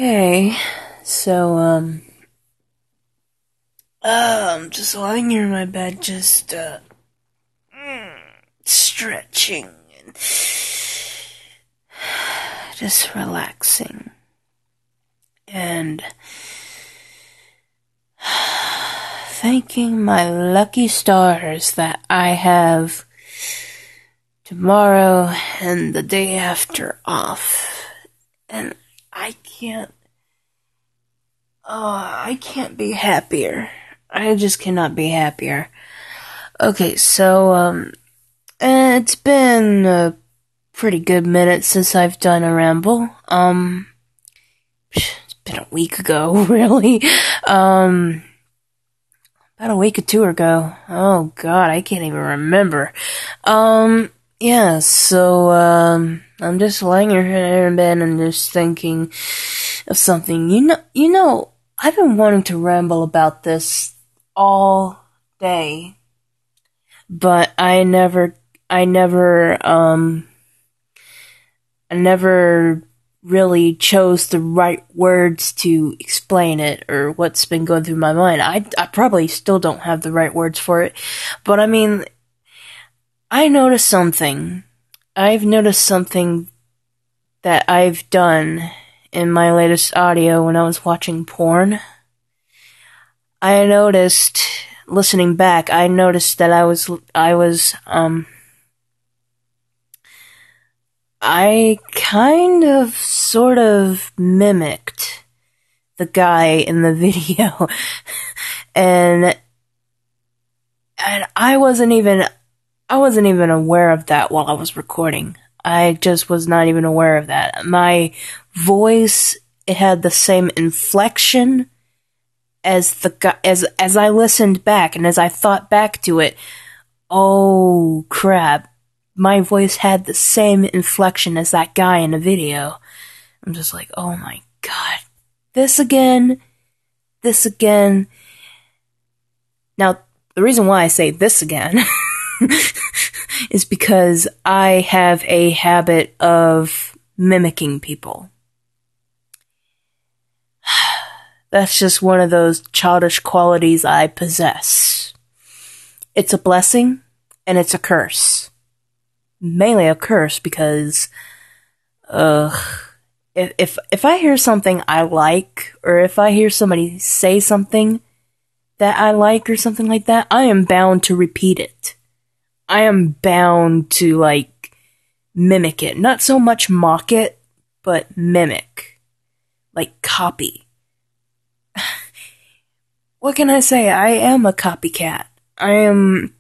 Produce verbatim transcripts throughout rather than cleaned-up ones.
Hey, so, um, uh, I'm just lying here in my bed, just, uh, mm, stretching and just relaxing. And thanking my lucky stars that I have tomorrow and the day after off. And I can't, oh, I can't be happier. I just cannot be happier. Okay, so, um, it's been a pretty good minute since I've done a ramble. Um, it's been a week ago, really. Um, about a week or two ago. Oh god, I can't even remember. Um, yeah, so, um, I'm just laying here in bed and just thinking of something. You know, you know, I've been wanting to ramble about this all day, but I never, I never, um, I never really chose the right words to explain it or what's been going through my mind. I, I probably still don't have the right words for it, but I mean, I noticed something. I've noticed something that I've done in my latest audio when I was watching porn. I noticed, listening back, I noticed that I was, I was, um, I kind of, sort of mimicked the guy in the video. and, and I wasn't even, I wasn't even aware of that while I was recording. I just was not even aware of that. My voice, it had the same inflection as the guy, as, as I listened back and as I thought back to it. Oh crap. My voice had the same inflection as that guy in the video. I'm just like, oh my god. This again. This again. Now, the reason why I say this again is because I have a habit of mimicking people. That's just one of those childish qualities I possess. It's a blessing, and it's a curse. Mainly a curse because, uh, if, if, if I hear something I like, or if I hear somebody say something that I like or something like that, I am bound to repeat it. I am bound to, like, mimic it. Not so much mock it, but mimic. Like, copy. What can I say? I am a copycat. I am...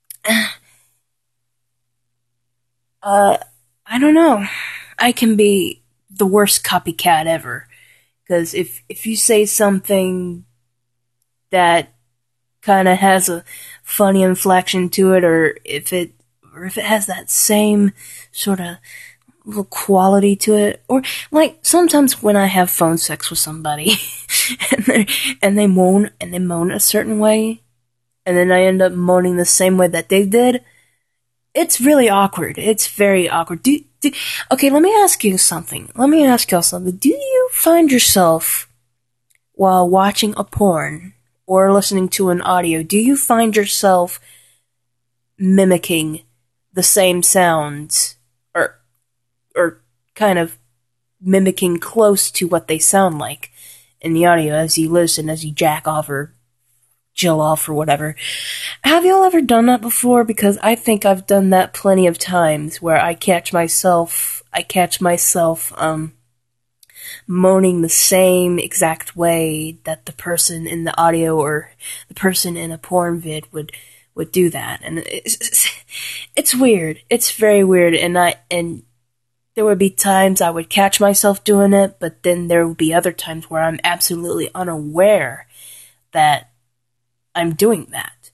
Uh, I don't know. I can be the worst copycat ever. Because if, if you say something that kinda has a funny inflection to it, or if it, or if it has that same sorta little quality to it, or, like, sometimes when I have phone sex with somebody, and they, and they moan, and they moan a certain way, and then I end up moaning the same way that they did, it's really awkward. It's very awkward. Do, do, okay, let me ask you something. Let me ask y'all something. Do you find yourself, while watching a porn, or listening to an audio, do you find yourself mimicking the same sounds, or, or kind of mimicking close to what they sound like in the audio as you listen, as you jack off or jill off or whatever? Have y'all ever done that before? Because I think I've done that plenty of times where I catch myself, I catch myself, um, moaning the same exact way that the person in the audio or the person in a porn vid would, would do that. And it's, it's, it's weird. It's very weird. And I, and there would be times I would catch myself doing it, but then there would be other times where I'm absolutely unaware that I'm doing that.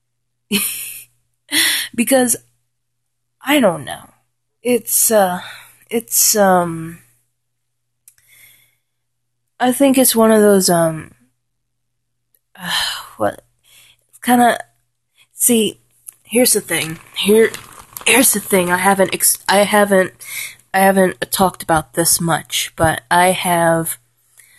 Because, I don't know. It's, uh, it's, um, I think it's one of those, um, uh, what, it's kinda, see, here's the thing, here, here's the thing, I haven't, ex- I haven't, I haven't talked about this much, but I have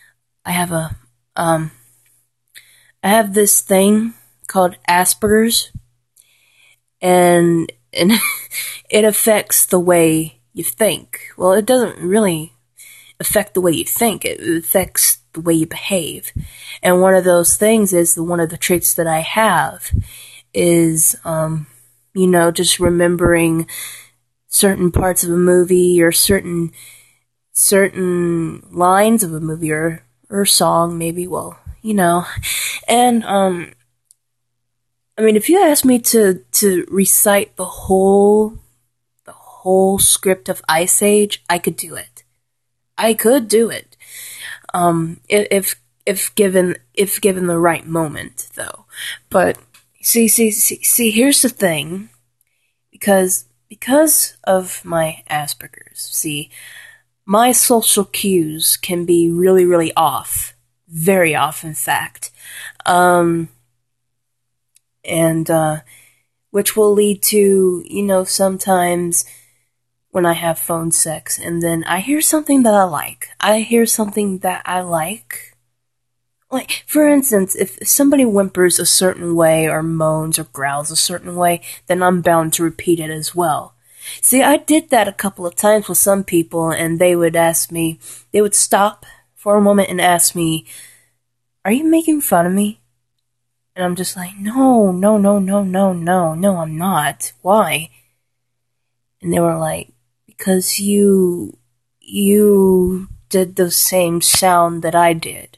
I have a, um, I have this thing called Asperger's, and, and it affects the way you think. Well, it doesn't really affect the way you think, it affects the way you behave. And one of those things is, the, one of the traits that I have is, um, you know, just remembering certain parts of a movie, or certain, certain lines of a movie, or, or song, maybe, well, you know. And, um, I mean, if you ask me to, to recite the whole, the whole script of Ice Age, I could do it. I could do it. Um, if, if given, if given the right moment, though. But, see, see, see, see, here's the thing. Because, because of my Asperger's, see, my social cues can be really, really off. Very off, in fact. Um, and, uh, which will lead to, you know, sometimes when I have phone sex, and then I hear something that I like. I hear something that I like. Like, for instance, if somebody whimpers a certain way, or moans or growls a certain way, then I'm bound to repeat it as well. See, I did that a couple of times with some people, and they would ask me, they would stop for a moment and ask me, "Are you making fun of me?" And I'm just like, no, no, no, no, no, no, no, I'm not. Why? And they were like, because you, you did the same sound that I did.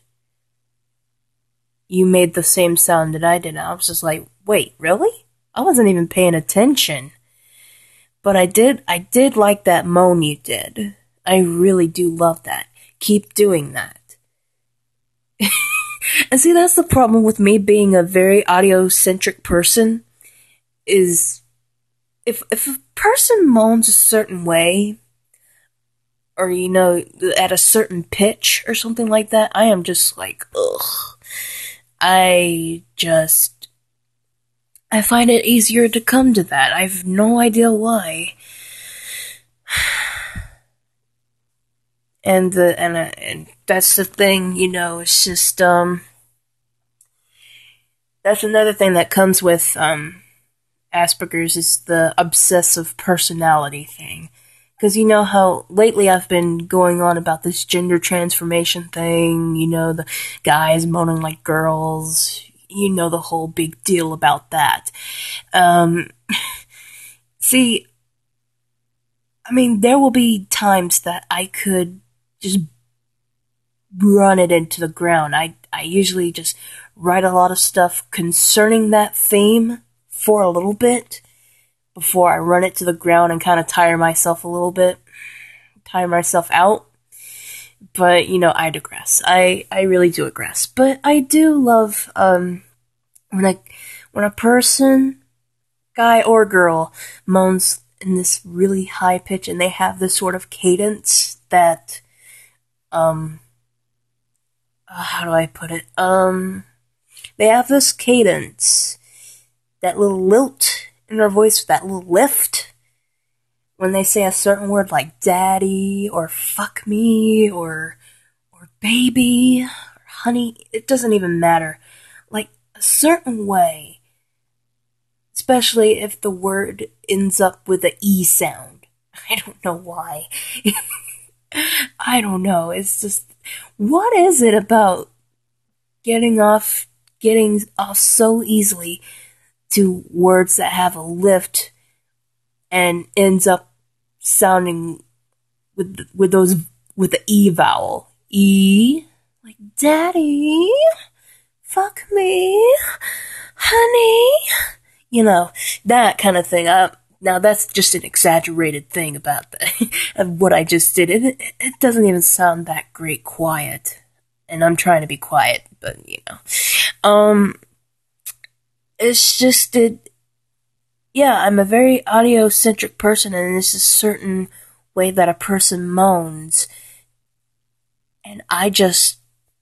You made the same sound that I did. And I was just like, wait, really? I wasn't even paying attention. But I did, I did like that moan you did. I really do love that. Keep doing that. And see, that's the problem with me being a very audio-centric person, is if if a person moans a certain way, or, you know, at a certain pitch or something like that, I am just like, ugh. I just, I find it easier to come to that. I have no idea why. And the and uh, and that's the thing, you know. It's just um, that's another thing that comes with um, Asperger's, is the obsessive personality thing. Because you know how lately I've been going on about this gender transformation thing. You know, the guys moaning like girls. You know, the whole big deal about that. Um, see, I mean, there will be times that I could just run it into the ground. I, I usually just write a lot of stuff concerning that theme for a little bit before I run it to the ground and kind of tire myself a little bit, tire myself out. But, you know, I digress. I, I really do digress. But I do love, um, when I, when a person, guy or girl, moans in this really high pitch, and they have this sort of cadence that, um, uh, how do I put it? Um, they have this cadence, that little lilt in their voice, that little lift, when they say a certain word like daddy, or fuck me, or, or baby, or honey, it doesn't even matter. Like, a certain way, especially if the word ends up with a E sound. I don't know why. I don't know. It's just, what is it about getting off, getting off so easily to words that have a lift and ends up sounding with with those with the E vowel? E, like daddy, fuck me, honey. You know, that kind of thing. I, now that's just an exaggerated thing about the, of what I just did. It, it doesn't even sound that great quiet. And I'm trying to be quiet, but you know. Um, it's just, it, yeah, I'm a very audio-centric person, and there's a certain way that a person moans. And I just,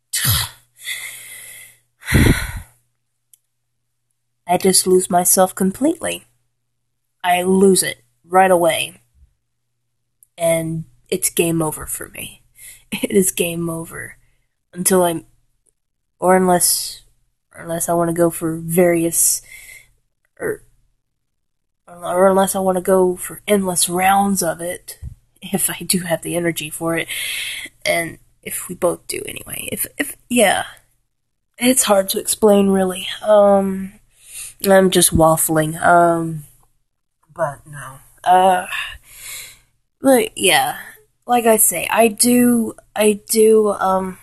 I just lose myself completely. I lose it right away. And it's game over for me. It is game over. until I'm, or unless, or unless I want to go for various, or, or unless I want to go for endless rounds of it, if I do have the energy for it, and if we both do anyway. If, if, yeah. It's hard to explain, really. Um, I'm just waffling. Um, but no. Uh, but yeah. Like I say, I do, I do, um,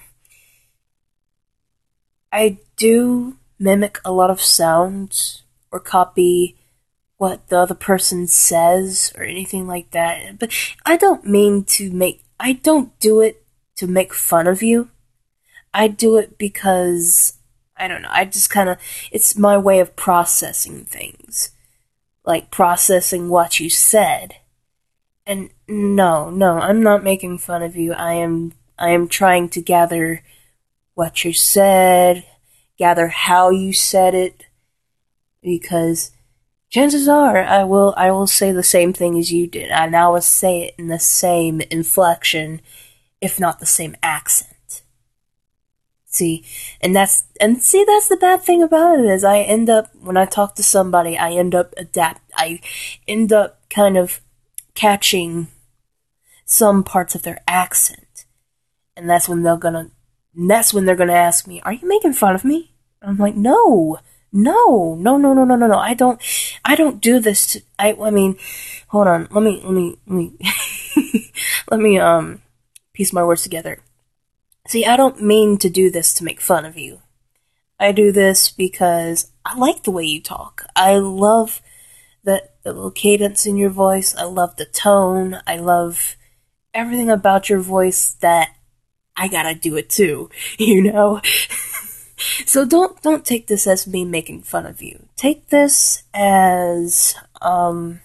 I do mimic a lot of sounds or copy what the other person says or anything like that. But I don't mean to make, I don't do it to make fun of you. I do it because, I don't know, I just kind of, it's my way of processing things. Like processing what you said. And no, no, I'm not making fun of you. I am, I am trying to gather what you said, gather how you said it, because chances are I will, I will say the same thing as you did, and I will say it in the same inflection, if not the same accent. See, and that's, and see, that's the bad thing about it, is I end up, when I talk to somebody, I end up adapt, I end up kind of catching some parts of their accent. And that's when they're gonna, that's when they're gonna ask me, are you making fun of me? I'm like, no, no, no, no, no, no, no, no, I don't, I don't do this to, I, I mean, hold on, let me, let me, let me, let me, um, piece my words together. See, I don't mean to do this to make fun of you. I do this because I like the way you talk. I love the, the little cadence in your voice. I love the tone. I love everything about your voice that I gotta do it too, you know? So don't, don't take this as me making fun of you. Take this as, um,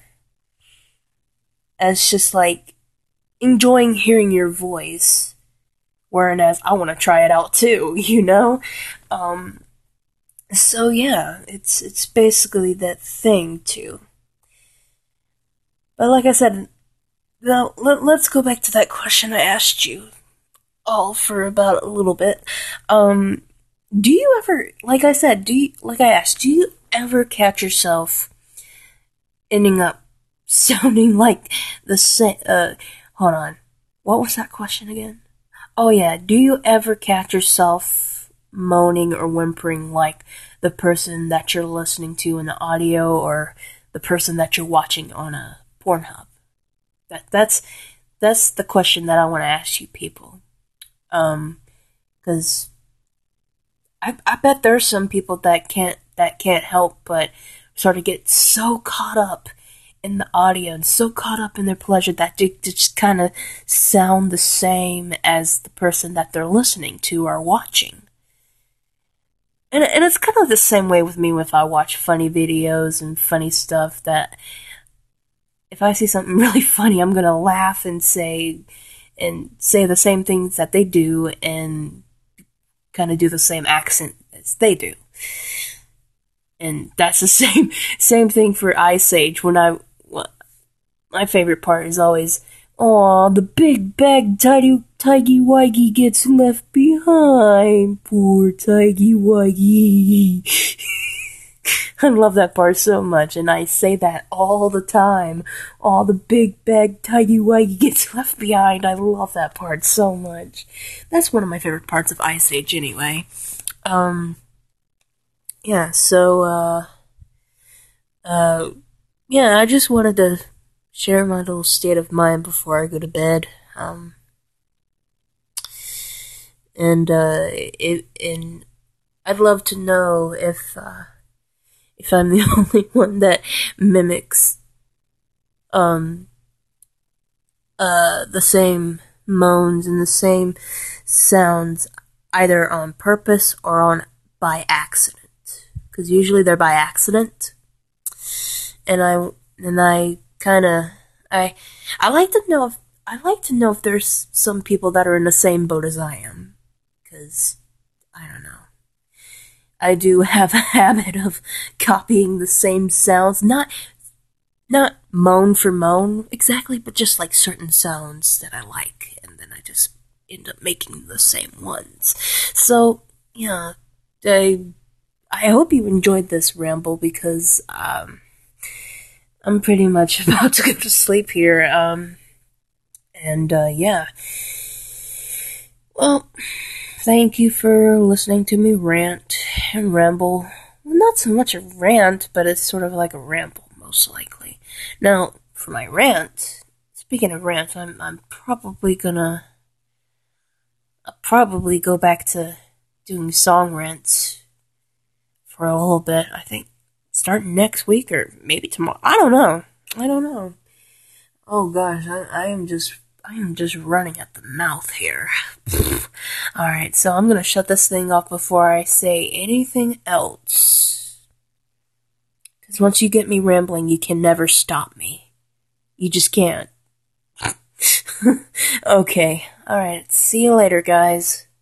as just like enjoying hearing your voice. Whereas I want to try it out too, you know? Um, so yeah, it's, it's basically that thing too. But like I said, now let, let's go back to that question I asked you all for about a little bit. Um, do you ever, like I said, do you, like I asked, do you ever catch yourself ending up sounding like the same, uh, hold on, what was that question again? Oh yeah, do you ever catch yourself moaning or whimpering like the person that you're listening to in the audio or the person that you're watching on a Pornhub? That that's that's the question that I want to ask you people. Um, because I I bet there's some people that can't that can't help but sort of get so caught up in the audio and so caught up in their pleasure that they just kind of sound the same as the person that they're listening to or watching. And, and it's kind of the same way with me if I watch funny videos and funny stuff, that if I see something really funny, I'm gonna laugh and say, and say the same things that they do and kind of do the same accent as they do. And that's the same, same thing for Ice Age. When I, my favorite part is always, "Aw, the big bag tidy, Tiggy Wiggy gets left behind. Poor Tiggy Wiggy." I love that part so much, and I say that all the time. "Aw, the big bag Tiggy Wiggy gets left behind." I love that part so much. That's one of my favorite parts of Ice Age, anyway. Um, yeah, so, uh, uh, yeah, I just wanted to share my little state of mind before I go to bed. Um, and, uh, it, and I'd love to know if, uh, if I'm the only one that mimics, um, uh, the same moans and the same sounds, either on purpose or on by accident. Because usually they're by accident. And I, and I kind of, I, I like to know if, I like to know if there's some people that are in the same boat as I am. Because, I don't know. I do have a habit of copying the same sounds, not, not moan for moan exactly, but just like certain sounds that I like, and then I just end up making the same ones. so, yeah, I, I hope you enjoyed this ramble because, um, I'm pretty much about to go to sleep here, um, and, uh, yeah. Well, thank you for listening to me rant and ramble. Well, not so much a rant, but it's sort of like a ramble, most likely. Now, for my rant, speaking of rant, I'm, I'm probably gonna, I'll probably go back to doing song rants for a little bit. I think starting next week or maybe tomorrow. I don't know. I don't know. Oh gosh, I, I am just, I am just running at the mouth here. Alright, so I'm gonna shut this thing off before I say anything else. Because once you get me rambling, you can never stop me. You just can't. Okay, alright, see you later, guys.